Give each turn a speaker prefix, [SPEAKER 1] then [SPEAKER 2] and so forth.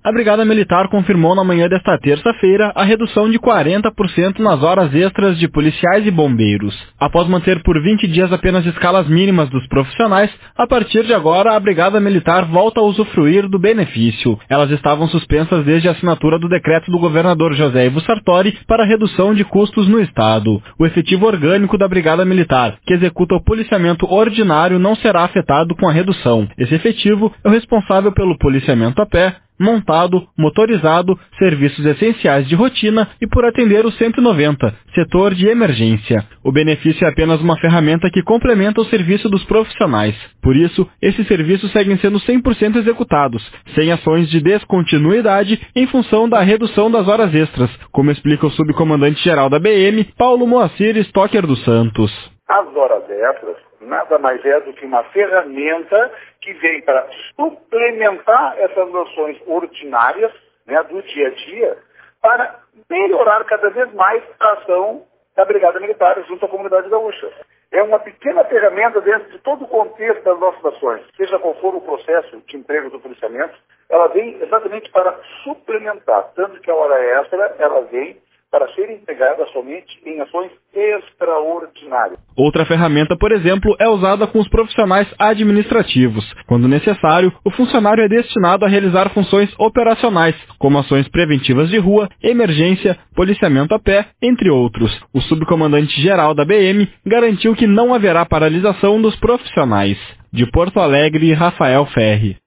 [SPEAKER 1] A Brigada Militar confirmou na manhã desta terça-feira a redução de 40% nas horas extras de policiais e bombeiros. Após manter por 20 dias apenas escalas mínimas dos profissionais, a partir de agora a Brigada Militar volta a usufruir do benefício. Elas estavam suspensas desde a assinatura do decreto do governador José Ivo Sartori para a redução de custos no Estado. O efetivo orgânico da Brigada Militar, que executa o policiamento ordinário, não será afetado com a redução. Esse efetivo é o responsável pelo policiamento a pé, montado, motorizado, serviços essenciais de rotina e por atender o 190, setor de emergência. O benefício é apenas uma ferramenta que complementa o serviço dos profissionais. Por isso, esses serviços seguem sendo 100% executados, sem ações de descontinuidade em função da redução das horas extras, como explica o subcomandante-geral da BM, Paulo Moacir Stocker dos Santos.
[SPEAKER 2] As horas extras nada mais é do que uma ferramenta que vem para suplementar essas noções ordinárias, do dia a dia, para melhorar cada vez mais a ação da Brigada Militar junto à comunidade gaúcha. É uma pequena ferramenta dentro de todo o contexto das nossas ações, seja qual for o processo de emprego do policiamento, ela vem exatamente para suplementar, tanto que a hora extra, ela vem para ser empregada somente em ações extraordinárias.
[SPEAKER 1] Outra ferramenta, por exemplo, é usada com os profissionais administrativos. Quando necessário, o funcionário é destinado a realizar funções operacionais, como ações preventivas de rua, emergência, policiamento a pé, entre outros. O subcomandante-geral da BM garantiu que não haverá paralisação dos profissionais. De Porto Alegre, Rafael Ferri.